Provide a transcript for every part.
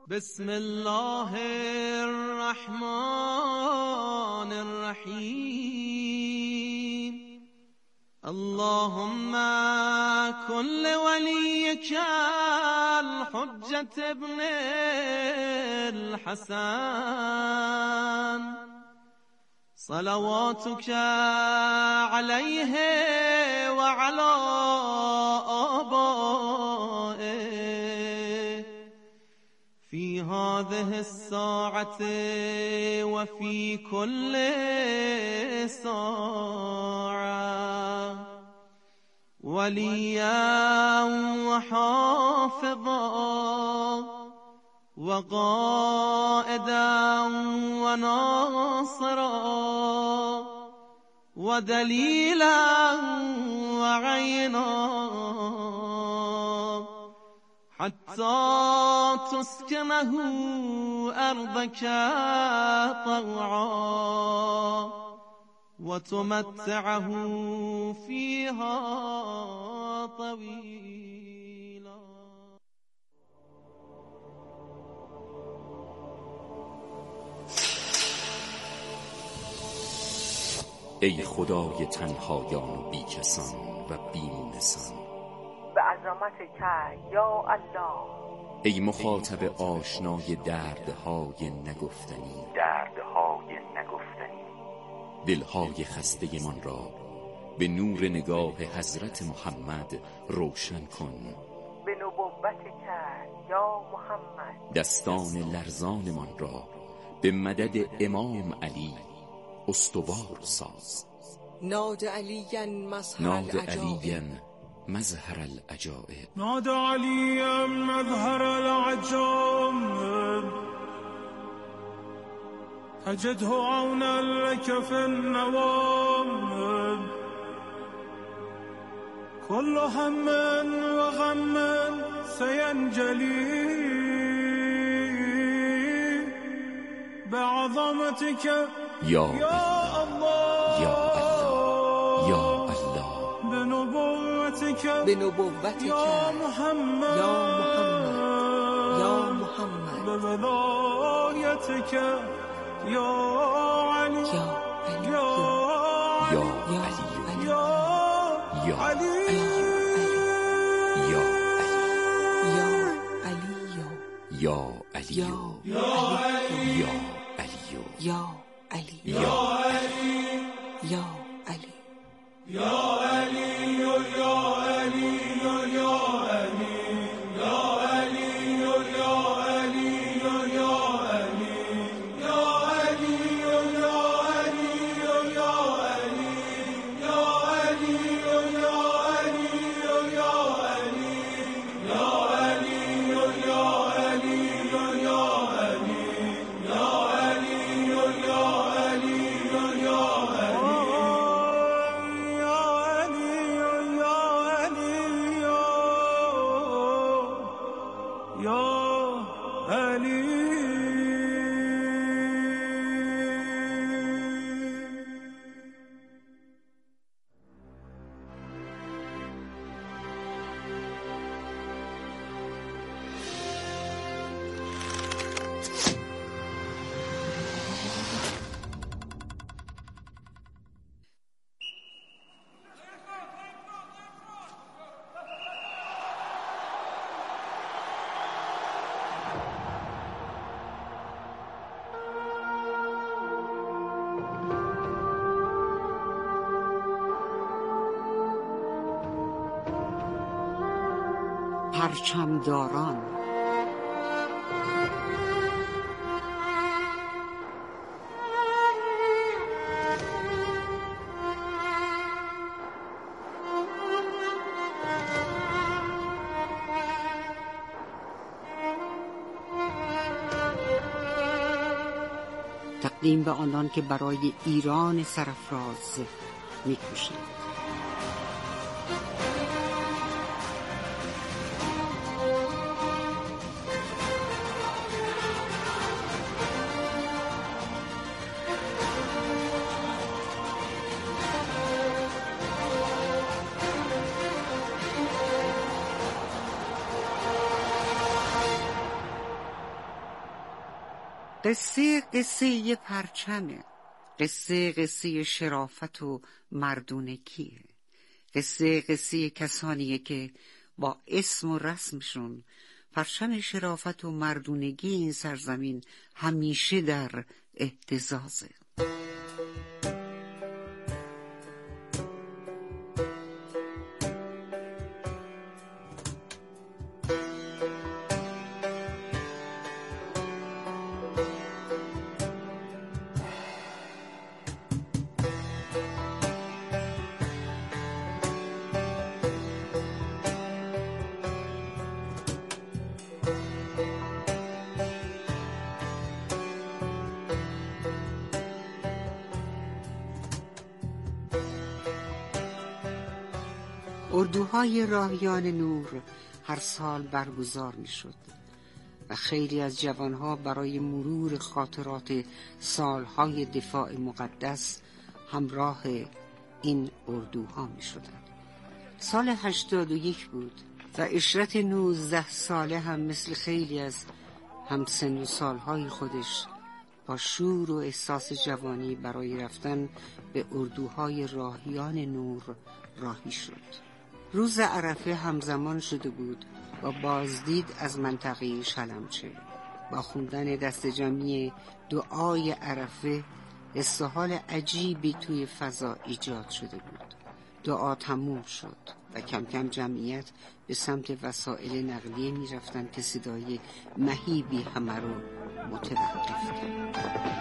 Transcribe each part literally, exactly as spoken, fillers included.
بسم الله الرحمن الرحیم. اللهم كن وليك الحجة ابن الحسن صلواتك عليه وعلى آبائه في هذه الساعة وفي كل ساعة وليا وحافظا وقائدا وناصرا ودليلا وعينا حتى تسكنه أرضك طوعا وتمتعه فيها طويلا. ای خدای تنهایان و بیکسان و بیمونسان، به عظمتک یا الله. ای مخاطب آشنای دردهای نگفتنی دردهای نگفتنی دلهای خسته من را به نور نگاه حضرت محمد روشن کن. به نبوتک یا محمد دستان لرزان من را به مدد امام علی استوار ساز. ناد علیاً مظهر ناد العجائب علیاً مظهر العجائب ناد علیاً مظهر العجائب تجده عونا لك في النوام كل هم وغم سينجلي بعظمتك یا يا الله یا الله یا الله بنبوتك به نبوتک يا محمد یا محمد یا محمد بولایتك يا علي یا علی يا یا یا علی يا یا علي یا علی یا علی یا یا علی علی یا علی یا یا علی پرچمداران. تقدیم به آنان که برای ایران سرفراز می‌کوشند. قصه قصه یه پرچمه، قصه قصه شرافت و مردونگیه، قصه قصه کسانیه که با اسم و رسمشون پرچم شرافت و مردونگی این سرزمین همیشه در اهتزازه. اردوهای راهیان نور هر سال برگزار می شد و خیلی از جوانها برای مرور خاطرات سالهای دفاع مقدس همراه این اردوها می شدند. سال هشتاد و یک بود و عشرت نوزده ساله هم مثل خیلی از همسن و سالهای خودش با شور و احساس جوانی برای رفتن به اردوهای راهیان نور راهی شد. روز عرفه همزمان شده بود با بازدید از منطقه شلمچه. با خوندن دست جمعی دعای عرفه استحال عجیبی توی فضا ایجاد شده بود. دعا تموم شد و کم کم جمعیت به سمت وسایل نقلیه می رفتن که صدای مهیبی همه رو متوقف کرد.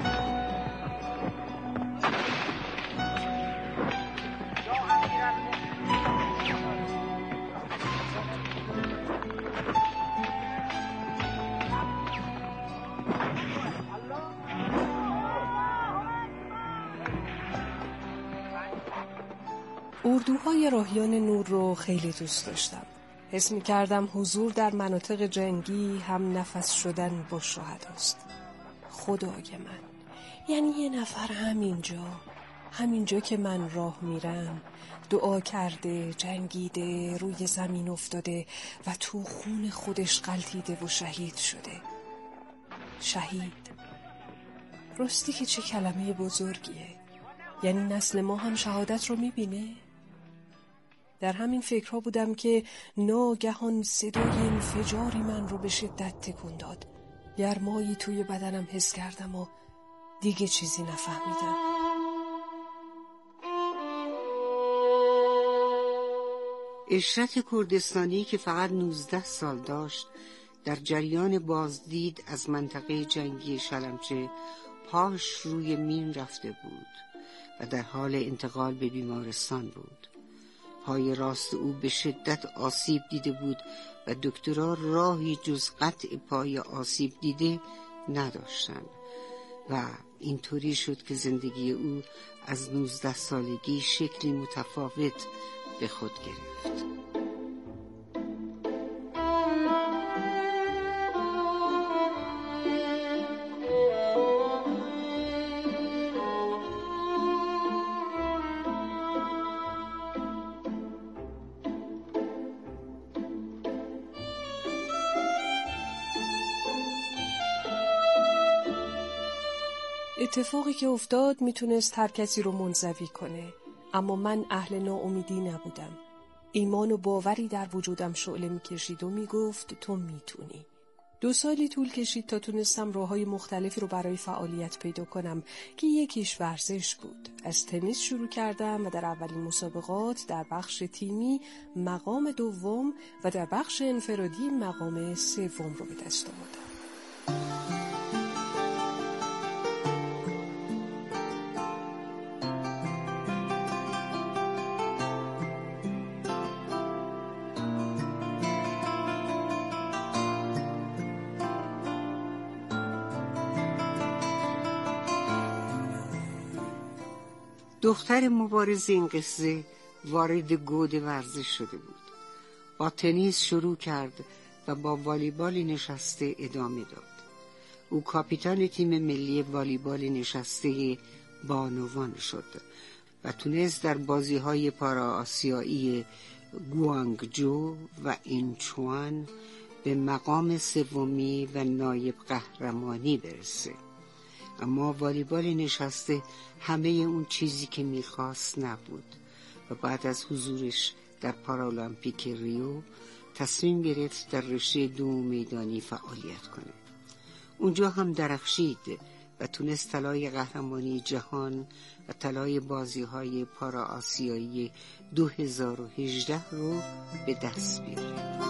اردوهای راهیان نور رو خیلی دوست داشتم. حس می کردم حضور در مناطق جنگی هم نفس شدن با شهداست. خدای من، یعنی یه نفر همینجا همینجا که من راه میرم دعا کرده، جنگیده، روی زمین افتاده و تو خون خودش غلطیده و شهید شده. شهید، راستی که چه کلمه بزرگیه. یعنی نسل ما هم شهادت رو میبینه؟ در همین فکرها بودم که ناگهان صدای انفجاری من رو به شدت تکون داد. گرمایی توی بدنم حس کردم و دیگه چیزی نفهمیدم. عشرت کردستانی که فقط نوزده سال داشت در جریان بازدید از منطقه جنگی شلمچه پاش روی مین رفته بود و در حال انتقال به بیمارستان بود. پای راست او به شدت آسیب دیده بود و دکترها راهی جز قطع پای آسیب دیده نداشتند و اینطوری شد که زندگی او از نوزده سالگی شکلی متفاوت به خود گرفت. اتفاقی که افتاد میتونست هر کسی رو منزوی کنه، اما من اهل ناامیدی نبودم. ایمان و باوری در وجودم شعله میکشید و میگفت تو میتونی. دو سالی طول کشید تا تونستم راههای مختلفی رو برای فعالیت پیدا کنم که یکیش ورزش بود. از تنیس شروع کردم و در اولین مسابقات در بخش تیمی مقام دوم و در بخش انفرادی مقام سوم رو به دست آوردم. دختر مبارز این قصه وارد گود ورزش شده بود. با تنیس شروع کرد و با والیبال نشسته ادامه داد. او کاپیتان تیم ملی والیبال نشسته بانوان شد و تونست در بازی‌های پارا آسیایی گوانگجو و اینچوان به مقام سومی و نایب قهرمانی برسه. اما والیبال نشسته همه اون چیزی که میخواست نبود و بعد از حضورش در پارالمپیک ریو تصمیم گرفت در رشته دوم میدانی فعالیت کنه. اونجا هم درخشید و تونست طلای قهرمانی جهان و طلای بازی‌های پارا آسیایی دو هزار و هجده رو به دست بیاره.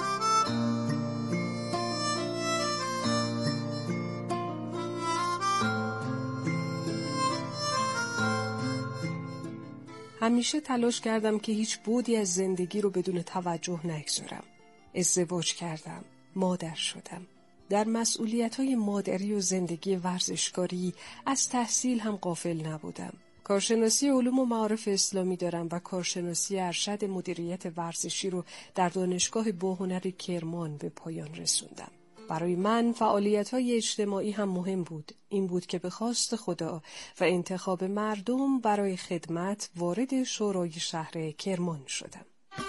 همیشه تلاش کردم که هیچ بودی از زندگی رو بدون توجه نگذارم. ازدواج کردم، مادر شدم. در مسئولیت‌های مادری و زندگی ورزشکاری از تحصیل هم غافل نبودم. کارشناسی علوم و معارف اسلامی دارم و کارشناسی ارشد مدیریت ورزشی رو در دانشگاه باهنر کرمان به پایان رسوندم. برای من فعالیت‌های اجتماعی هم مهم بود. این بود که به خواست خدا و انتخاب مردم برای خدمت وارد شورای شهر کرمان شدم.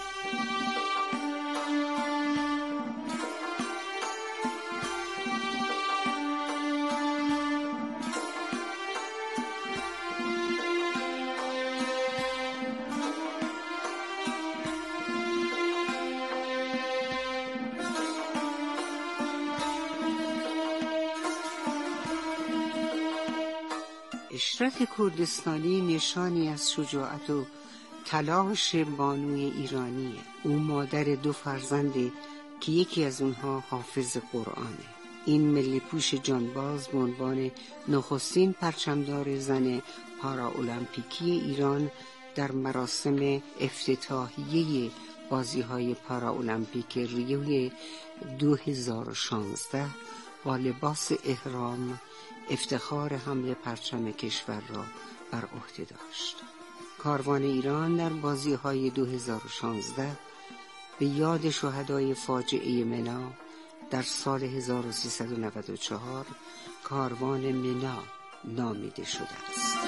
اشرت کردستانی نشانی از شجاعت و تلاش بانوی ایرانیه. او مادر دو فرزنده که یکی از اونها حافظ قرآنه. این ملی پوش جانباز به عنوان نخستین پرچمدار زن پارا المپیکی ایران در مراسم افتتاحیه بازی‌های پارا المپیک ریو دو هزار و شانزده با لباس احرام افتخار حمل پرچم کشور را بر عهده داشت. کاروان ایران در بازی‌های دو هزار و شانزده به یاد شهدای فاجعه منا در سال هزار و سیصد و نود و چهار کاروان منا نامیده شده است.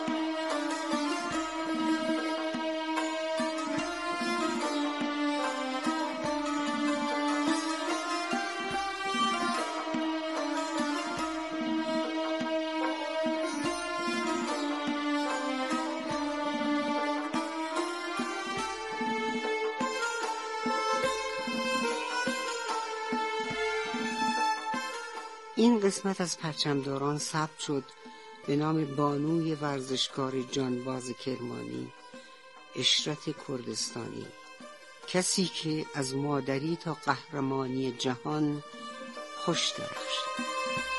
این قسمت از پرچمداران ثبت شد به نام بانوی ورزشکار جانباز کرمانی اشرت کردستانی، کسی که از مادری تا قهرمانی جهان خوش درخشید.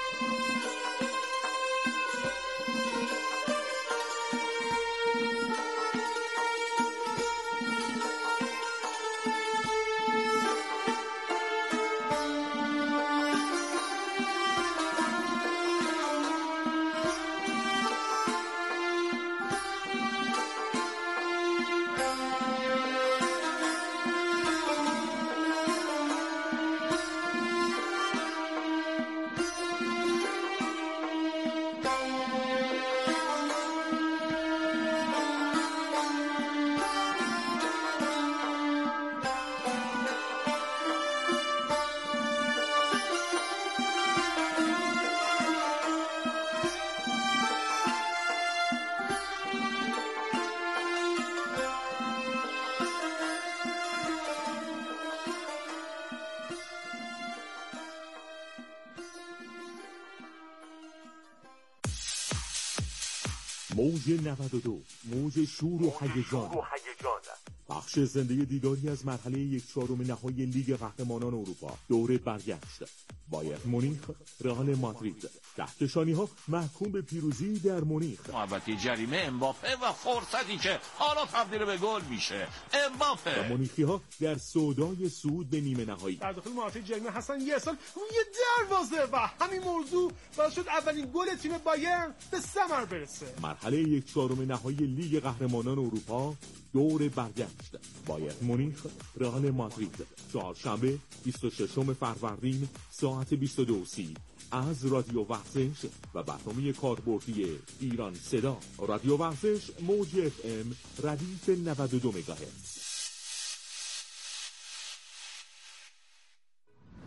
موج نود و دو، موج شور و هیجان، بخش زنده دیداری از مرحله یک چهارم نهایی لیگ قهرمانان اروپا. دوره برگشت بایر مونیخ رئال مادرید. کهکشانی ها محکوم به پیروزی در مونیخ. محوطه جریمه امباپه و فرصتی که حالا تبدیل به گل میشه امباپه. و مونیخی ها در سودای صعود به نیمه نهایی. در داخل محوطه جریمه حسن یه سال یه دروازه و همین موضوع باعث شد اولین گل تیم بایرن به ثمر برسه. مرحله یک چهارم نهایی لیگ قهرمانان اروپا. دور برگشت بایر مونیخ رئال مادرید. چهارشنبه بیست و ششم فروردین ساعت بیست و دو و سی از رادیو ورزش و برنامه کاربردی ایران صدا. رادیو ورزش موج اف ام ردیف نود و دو مگاهرتز.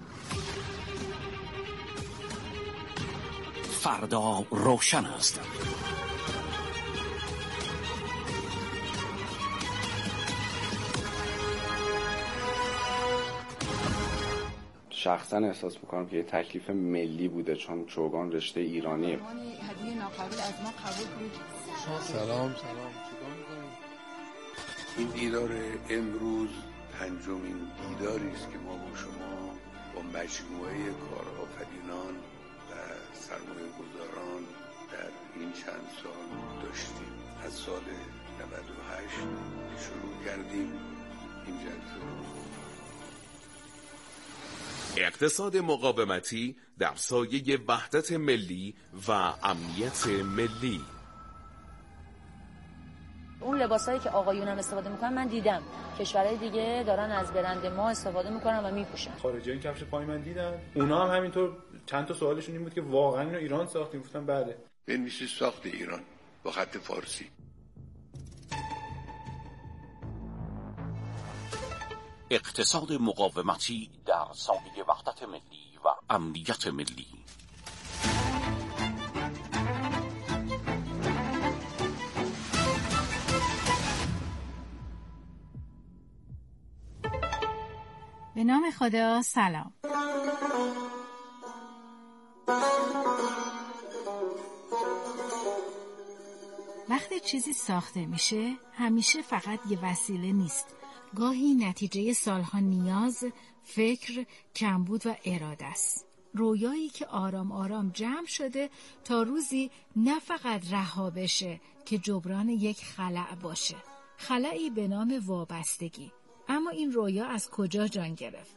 فردا روشن است. شخصا احساس میکنم که یه تکلیف ملی بوده، چون چوگان رشته ایرانیه. هدیه ناقابل از ما قبول بود. سلام سلام. این دیدار امروز پنجمین دیداری است که ما با شما با مجموعه کارآفرینان و سرمایه گذاران در این چند سال داشتیم. از سال نود و هشت شروع کردیم این جلسه. اقتصاد مقاومتی در سایه وحدت ملی و امنیت ملی. اون لباسایی که آقایون هم استفاده میکنن من دیدم کشورهای دیگه دارن از برند ما استفاده میکنن و میپوشن. خارجی‌ها این کفش پای من دیدن، اونا هم همینطور. چند تا سوالشون این بود که واقعا اینو ایران ساختیم؟ گفتم بله. بنویسید ساخت ایران با خط فارسی. اقتصاد مقاومتی در سایه وحدت ملی و امنیت ملی. به نام خدا. سلام. وقتی چیزی ساخته میشه همیشه فقط یه وسیله نیست، گاهی نتیجه سالها نیاز، فکر، کمبود و اراده است. رویایی که آرام آرام جمع شده تا روزی نه فقط رها بشه که جبران یک خلأ باشه، خلأی به نام وابستگی. اما این رویا از کجا جان گرفت؟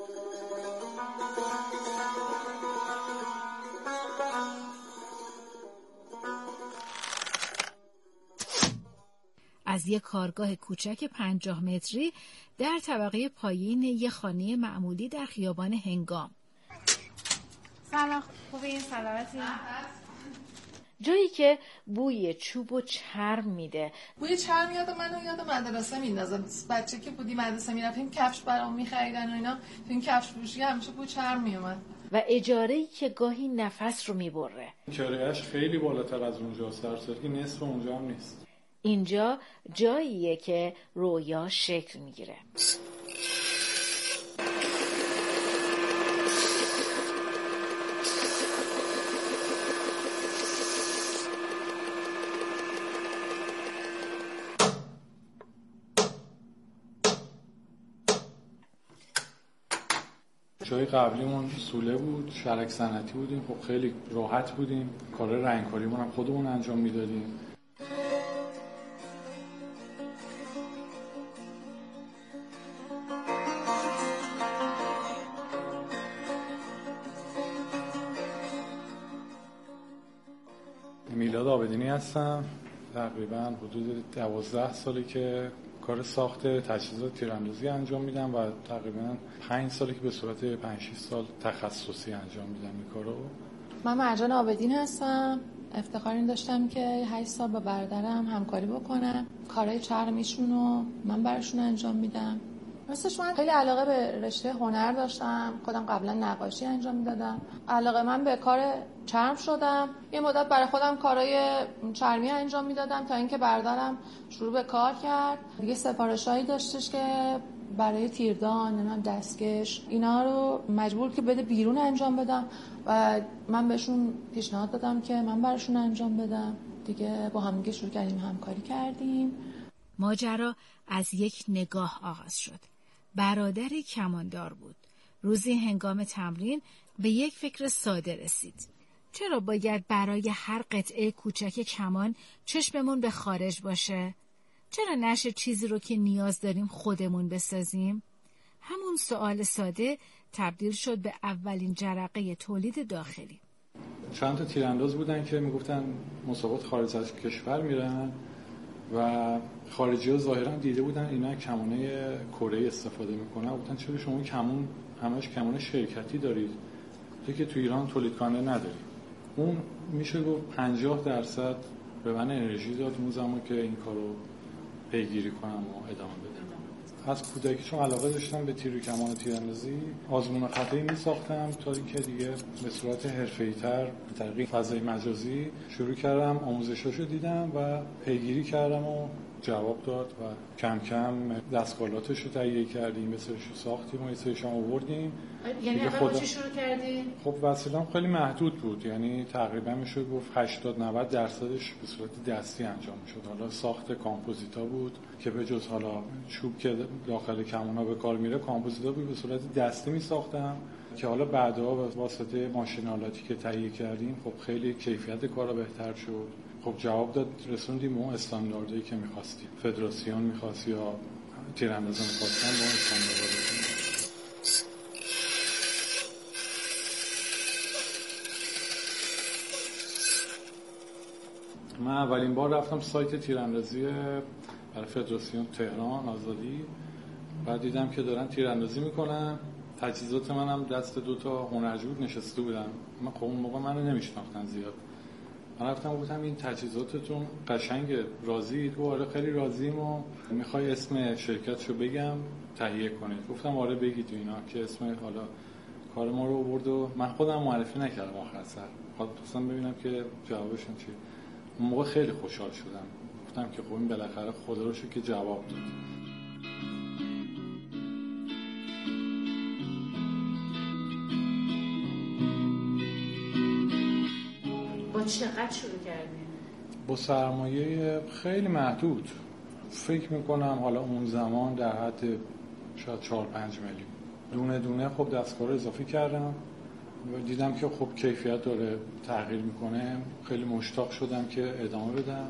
از یک کارگاه کوچک پنجاه متری در طبقه پایین یک خانه معمولی در خیابان هنگام. سلام، خوبین؟ سلامتی؟ جایی که بوی چوب و چرم میده. بوی چرم یاد منو یاد مدرسه میندازه. بچه که بودی مدرسه میرفتیم کفش برام میخریدن و اینا، تو این کفش فروشی همیشه بوی چرم میومد. و اجاره‌ای که گاهی نفس رو میبره. کرایه‌اش خیلی بالاتر از اونجاست، در صورتی که نصف اونجا هم نیست. اینجا جاییه که رویا شکل میگیره. جای قبلیمون سوله بود، شرک صنعتی بودیم، خب خیلی راحت بودیم، کار رنگکاریمون هم خودمون انجام میدادیم. میلاد آبدینی هستم، تقریبا حدود دوازده سالی که کار ساخت تجهیزات تیراندازی انجام میدم و تقریبا پنج سالی که به صورت پنج شش سال تخصصی انجام میدم این کارو. من مرجان آبدین هستم. افتخار این داشتم که هشت سال با برادرم همکاری بکنم. کارهای چرمیشون رو من براشون انجام میدم. راستش من خیلی علاقه به رشته هنر داشتم. خودم قبلا نقاشی انجام میدادم. علاقه من به کار چرم شدم. یه مدت برای خودم کارهای چرمی انجام میدادم تا اینکه برادرم شروع به کار کرد. دیگه سفارشایی داشتش که برای تیردان، نمیدونم دستکش، اینا رو مجبور که بده بیرون انجام بدم و من بهشون پیشنهاد دادم که من براشون انجام بدم. دیگه با هم دیگه شروع کردیم همکاری کردیم. ماجرا از یک نگاه آغاز شد. برادری کماندار بود. روزی هنگام تمرین به یک فکر ساده رسید. چرا باید برای هر قطعه کوچک کمان چشممون به خارج باشه؟ چرا نشه چیزی رو که نیاز داریم خودمون بسازیم؟ همون سوال ساده تبدیل شد به اولین جرقه تولید داخلی. چند تا تیرانداز بودن که میگفتن مسابقات خارج از کشور میرن و خارجی‌ها ظاهراً دیده بودن اینا کمونه کره استفاده میکنن. گفتن چرا شما کمون همش کمون شرکتی دارید تو که تو ایران تولید کننده ندارید؟ اون میشه گفت پنجاه درصد به من انرژی داد اون زمان که این کارو پیگیری کنم و ادامه بدم. از کودکی چون علاقه داشتم به تیر و کمان و تیراندازی، آزمون خطایی می‌ساختم تا اینکه دیگه به صورت حرفه‌ای‌تر به طریق فضای مجازی شروع کردم، آموزشاشو دیدم و پیگیری کردم و جواب داد و کم کم دستگالاتش رو تهیه کردیم، به سرشو ساختیم و یه سرش هم آوردیم. یعنی اول خدا... چی شروع کردی؟ خب وسیله‌ام خیلی محدود بود، یعنی تقریبا میشه گفت هشتاد نود درصدش به صورت دستی انجام میشد. حالا ساخت کامپوزیتا بود که به جز حالا چوب که داخل کمونا به کار میره، کامپوزیتا بود به صورت دستی میساختم که حالا بعدها به واسطه ماشینالاتی که تهیه کردیم خب خیلی کیفیت کارا بهتر شد. خب جواب داد، رسوندیم اون استانداردی که می‌خواستیم. فدراسیون می‌خواست یا تیراندازان می‌خواستن با اون استانداردی. من اولین بار رفتم سایت تیراندازی برای فدراسیون تهران آزادی، بعد دیدم که دارن تیراندازی میکنن. تجهیزات منم دست دو تا هنرجو نشسته بودن. من خب اون موقع منو نمیشناختن زیاد. من رفتم گفتم این تجهیزاتتون قشنگ، راضی؟ تو آره خیلی راضیم و میخوای اسم شرکتشو بگم تهیه کنید؟ گفتم آره بگید اینا، که اسم حالا کار ما رو آورد و من خودم معرفی نکردم آخر سر. خواستم ببینم که جوابشون چیه. اون موقع خیلی خوشحال شدم، گفتم که خب این بالاخره خدا رو شکر که جواب داد. با چقدر شروع کردیم؟ با سرمایه خیلی محدود، فکر میکنم حالا اون زمان در حد شاید چهار پنج میلیون. دونه دونه خب دستگاه اضافی کردم و دیدم که خب کیفیت داره تغییر میکنه، خیلی مشتاق شدم که ادامه بدم.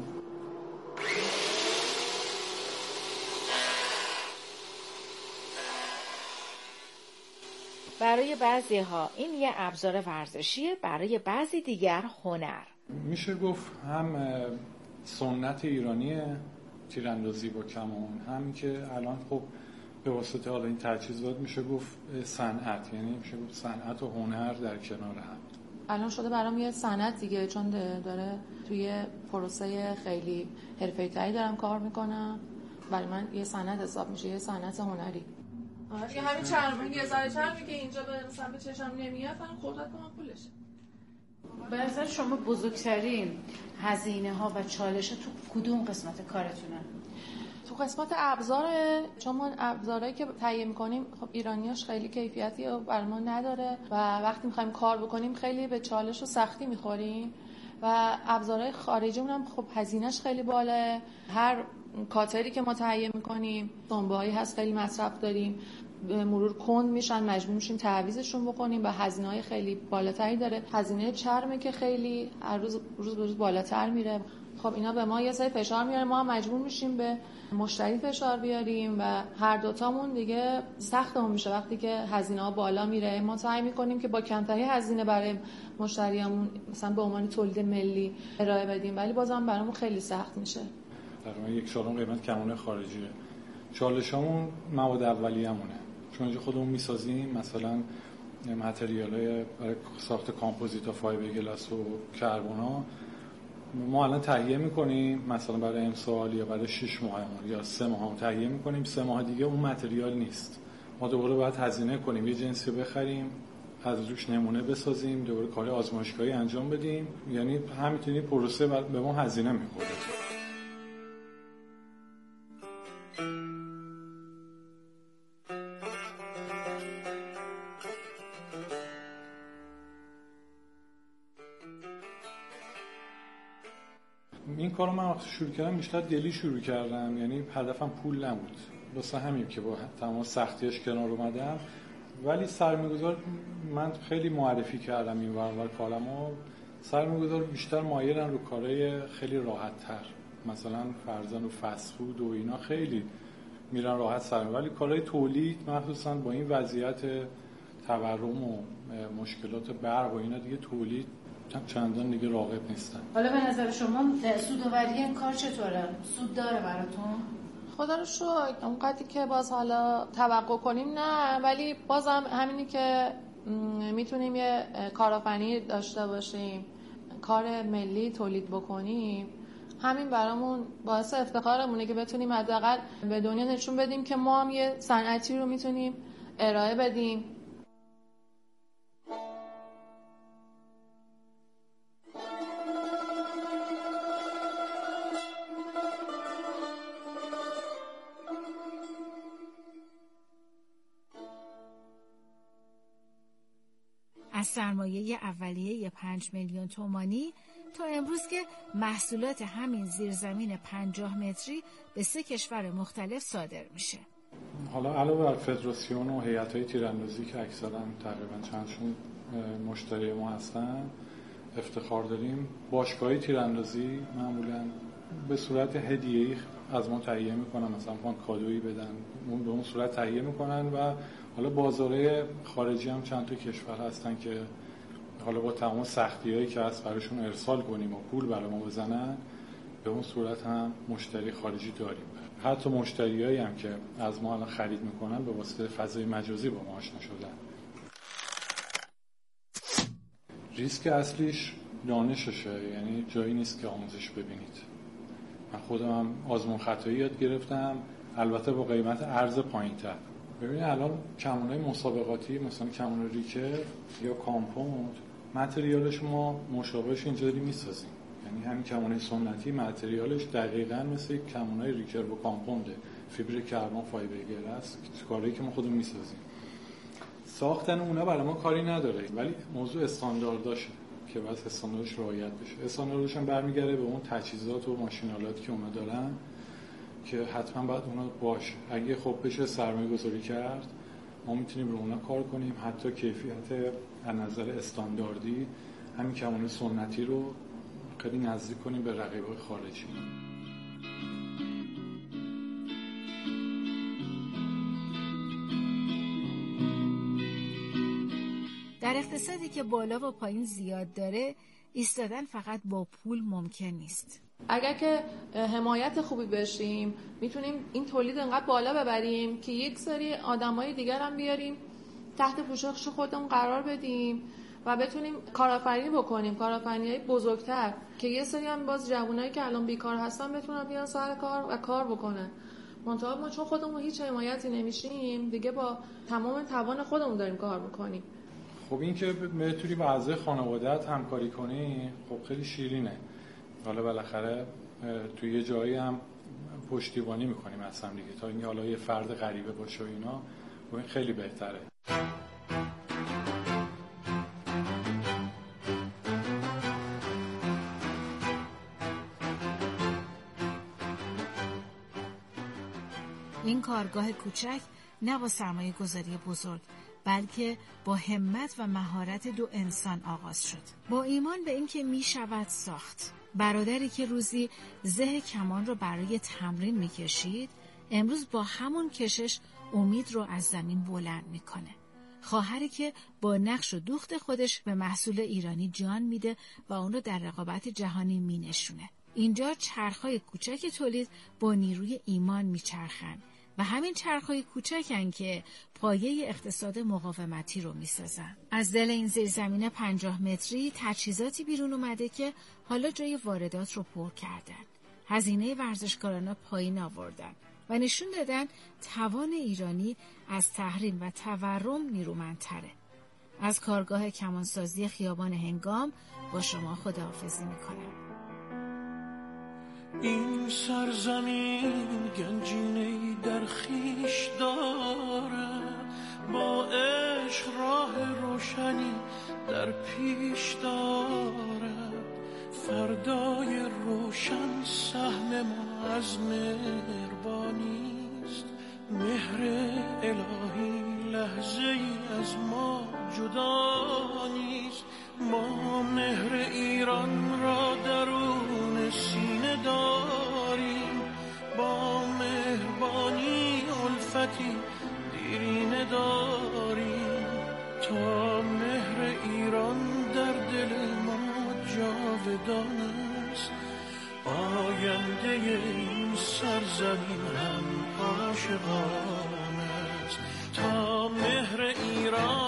برای بعضی ها این یه ابزار ورزشیه، برای بعضی دیگر هنر. میشه گفت هم سنت ایرانی تیراندازی با کمان، هم که الان خب به واسطه حالا این تجهیزات میشه گفت صنعت، یعنی میشه گفت صنعت و هنر در کنار هم. الان شده برام یه صنعت دیگه، چون داره توی پروسه خیلی حرفه‌ای‌تری دارم کار میکنم. برای من یه صنعت حساب میشه، یه صنعت هنری. آره یه همین چرمی، یه ذره چرمی که اینجا به مثلا به چشم نمیاد، من خودت کنم پولش. به نظر شما بزرگترین هزینه ها و چالش تو کدوم قسمت کارتونه؟ تو قسمت ابزاره، چون ما ابزارهایی که تهیه می‌کنیم خب ایرانیاش خیلی کیفیتی برای ما نداره و وقتی می‌خوایم کار بکنیم خیلی به چالش و سختی می‌خوریم و ابزارهای خارجیمون هم خب هزینه‌اش خیلی بالاه. هر کاتری که ما تهیه می‌کنیم سنبه‌هایی هست خیلی مصرف داریم، به مرور کند میشن، مجبور میشیم تعویضشون بکنیم و هزینه‌های خیلی بالاتری داره. هزینه چرمه که خیلی هر روز روز به روز بالاتر میره. خب اینا به ما یه سری فشار میاره، ما هم مجبور میشیم به مشتری فشار بیاریم و هر دوتامون دیگه سختمون میشه وقتی که هزینه ها بالا میره. ما سعی میکنیم که با کمتری هزینه برای مشتریامون مثلا به عنوان تولید ملی ارائه بدیم، ولی بازم برامون خیلی سخت میشه. تقریبا یک سالون قیمت کمونه خارجیه. چالشامون مواد اولیه‌مونه، چون اینجا خودمون میسازیم، مثلا متریالای برای ساخت کامپوزیتا، فایبر گلاس و کربونا ما الان تهیه میکنیم، مثلا برای امسال یا برای شش ماه یا سه ماه تهیه میکنیم، سه ماه دیگه اون متریال نیست، ما دوباره باید هزینه کنیم یه جنسی رو بخریم، از روش نمونه بسازیم، دوباره کار آزمایشگاهی انجام بدیم، یعنی همینطوری پروسه به ما هزینه میخوره. این کارو من وقتی شروع کردم بیشتر دلی شروع کردم، یعنی هدفم پول نبود، واسه همین که با تمام سختیاش کنار اومدم. ولی سرمایه‌گذار من خیلی معرفی کردم این ور ور کارمو، سرمایه‌گذار بیشتر مایلن رو کارهای خیلی راحت تر، مثلا فرضاً و فست فود و اینا خیلی میرن راحت سرمایه، ولی کارهای تولید مخصوصا با این وضعیت تورم و مشکلات برق و اینا دیگه تولید چندان دیگه راغب نیستن. حالا به نظر شما سودآوری این کار چطوره؟ سود داره براتون؟ خدا رو شکر اونقدری که باز حالا توقع کنیم نه، ولی بازم همینی که میتونیم یه کارآفرینی داشته باشیم، کار ملی تولید بکنیم، همین برامون باعث افتخارمونه که بتونیم حداقل به دنیا نشون بدیم که ما هم یه صنعتی رو میتونیم ارائه بدیم. از سرمایه اولیه پنج میلیون تومانی تا امروز که محصولات همین زیرزمین پنجاه متری به سه کشور مختلف صادر میشه. حالا علاوه بر فدراسیون و هیئت‌های تیراندازی که اکثرا تقریبا چندشون مشتری ما هستن، افتخار داریم باشگاه‌های تیراندازی معمولاً به صورت هدیه‌ای از ما تهیه میکنن، مثلا میخوان کادویی بدن، اون به اون صورت تهیه میکنن و حالا بازارهای خارجی هم چند تا کشور هستن که حالا با تمام سختی‌هایی که هست براشون ارسال کنیم و پول برای ما بزنن، به اون صورت هم مشتری خارجی داریم. حتی مشتریایی هم که از ما الان خرید میکنن به واسطه فضای مجازی با ما آشنا شدن. ریسک اصلیش دانششه، یعنی جایی نیست که آموزش ببینید. من خودم هم آزمون خطایی یاد گرفتم، البته با قیمت ارز پایین‌تر. ببینید الان کمونای مسابقاتی مثلا کمون ریکر یا کامپوند متریالش ما مشابهش اینجا داریم میسازیم، یعنی همین کمونای سنتی متریالش دقیقاً مثل کمونای ریکر و کامپونده، فیبر کربن فایبرگل است، کاری که ما خودمون میسازیم. ساختن اونا برای ما کاری نداره، ولی موضوع استاندارداشه که باید استانداردش رعایت بشه. استانداردش هم برمیگره به اون تجهیزات و ماشینالاتی که اونا دارن که حتما باید اونا باشه. اگه خب بشه سرمایه گذاری کرد، ما میتونیم رو اونا کار کنیم، حتی کیفیت از نظر استانداردی همین کمون سنتی رو خیلی نزدیک کنیم به رقیبای خارجی. در اقتصادی که بالا و پایین زیاد داره، ایستادن فقط با پول ممکن نیست. اگر که حمایت خوبی بشیم میتونیم این تولید انقدر بالا ببریم که یک سری آدمای دیگر هم بیاریم تحت پوشش خودمون قرار بدیم و بتونیم کارآفرینی بکنیم، کارآفرینی‌های بزرگتر که یه سری هم باز جوانایی که الان بیکار هستن بتونن بیان سر کار و کار بکنن. منتها ما چون خودمون هیچ حمایتی نمیشیم دیگه با تمام توان خودمون داریم کار میکنیم. خب این که بتونی با اعضای خانواده‌ات همکاری کنی خب خیلی شیرینه. حالا بالاخره توی یه جایی هم پشتیبانی میکنیم از هم دیگه، تا اینکه حالا یه فرد غریبه باشه و اینا، و این خیلی بهتره. این کارگاه کوچک نه با سرمایه گذاری بزرگ، بلکه با همت و مهارت دو انسان آغاز شد. با ایمان به اینکه می شود ساخت. برادری که روزی زه کمان رو برای تمرین می کشید، امروز با همون کشش امید رو از زمین بلند می کنه. خواهری که با نقش و دوخت خودش به محصول ایرانی جان میده و اون رو در رقابت جهانی می نشونه. اینجا چرخهای کوچک تولید با نیروی ایمان می چرخن و همین چرخهای کوچکن که پایه اقتصاد مقاومتی رو میسازن. از دل این زیرزمین پنجاه متری تجهیزاتی بیرون اومده که حالا جای واردات رو پر کردن. هزینه ورزشکاران پایین آوردن و نشون دادن توان ایرانی از تحریم و تورم نیرومندتره. از کارگاه کمانسازی خیابان هنگام با شما خداحافظی میکنم. این سرزمین گنجینه‌ای در خیش دارد، با عشق راه روشنی در پیش دارد. فردای روشن سهم ما از مهربانیست، مهر الهی لحظه‌ای از ما جدا نیست. ما مهر ایران را درون سینه داریم، با مهربانی الفتی دیرینه داریم. تا مهر ایران در دل ما جاودان است، آینده این سرزمین هم عاشقان است. تا مهر ایران